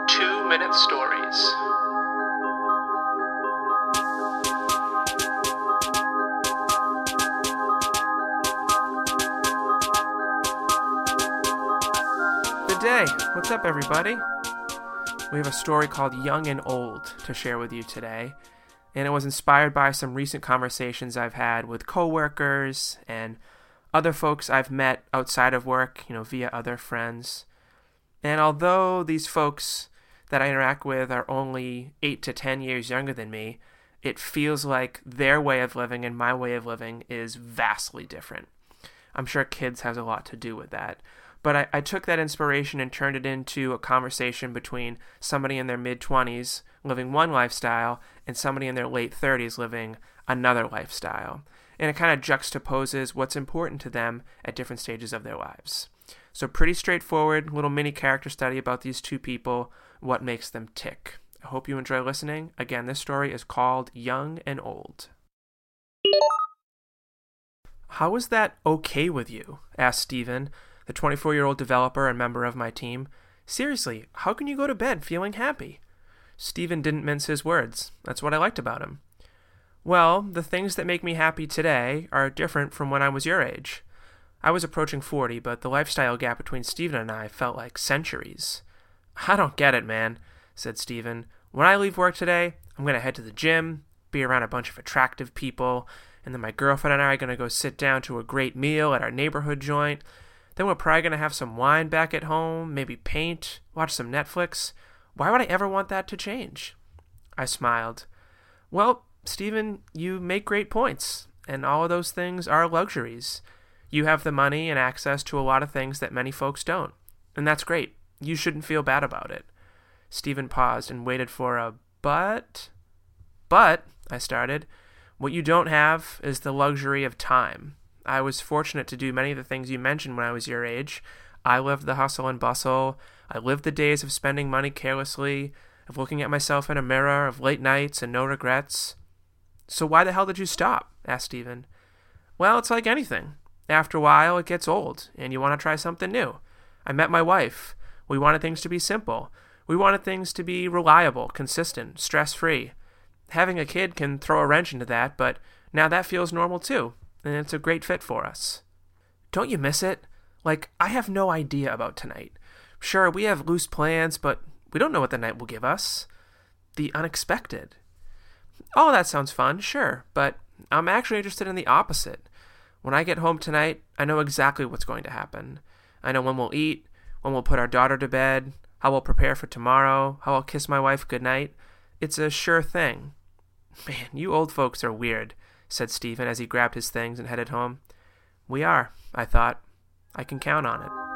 2-Minute Stories. Good day. What's up, everybody? We have a story called Young and Old to share with you today, and it was inspired by some recent conversations I've had with coworkers and other folks I've met outside of work, via other friends. And although these folks that I interact with are only 8 to 10 years younger than me, it feels like their way of living and my way of living is vastly different. I'm sure kids has a lot to do with that. But I took that inspiration and turned it into a conversation between somebody in their mid-20s living one lifestyle and somebody in their late 30s living another lifestyle. And it kind of juxtaposes what's important to them at different stages of their lives. So pretty straightforward, little mini character study about these two people, what makes them tick. I hope you enjoy listening. Again, this story is called Young and Old. How is that okay with you? Asked Steven, the 24-year-old developer and member of my team. Seriously, how can you go to bed feeling happy? Steven didn't mince his words. That's what I liked about him. Well, the things that make me happy today are different from when I was your age. I was approaching 40, but the lifestyle gap between Steven and I felt like centuries. I don't get it, man, said Steven. When I leave work today, I'm going to head to the gym, be around a bunch of attractive people, and then my girlfriend and I are going to go sit down to a great meal at our neighborhood joint. Then we're probably going to have some wine back at home, maybe paint, watch some Netflix. Why would I ever want that to change? I smiled. Well, Steven, you make great points, and all of those things are luxuries. You have the money and access to a lot of things that many folks don't, and that's great. You shouldn't feel bad about it. Steven paused and waited for a but. But, I started, what you don't have is the luxury of time. I was fortunate to do many of the things you mentioned when I was your age. I lived the hustle and bustle. I lived the days of spending money carelessly, of looking at myself in a mirror, of late nights and no regrets. So why the hell did you stop? Asked Steven. Well, it's like anything. After a while, it gets old, and you want to try something new. I met my wife. We wanted things to be simple. We wanted things to be reliable, consistent, stress-free. Having a kid can throw a wrench into that, but now that feels normal too, and it's a great fit for us. Don't you miss it? I have no idea about tonight. Sure, we have loose plans, but we don't know what the night will give us. The unexpected. Oh, that sounds fun, sure, but I'm actually interested in the opposite. When I get home tonight, I know exactly what's going to happen. I know when we'll eat, when we'll put our daughter to bed, how we'll prepare for tomorrow, how I'll kiss my wife goodnight. It's a sure thing. Man, you old folks are weird, said Steven as he grabbed his things and headed home. We are, I thought. I can count on it.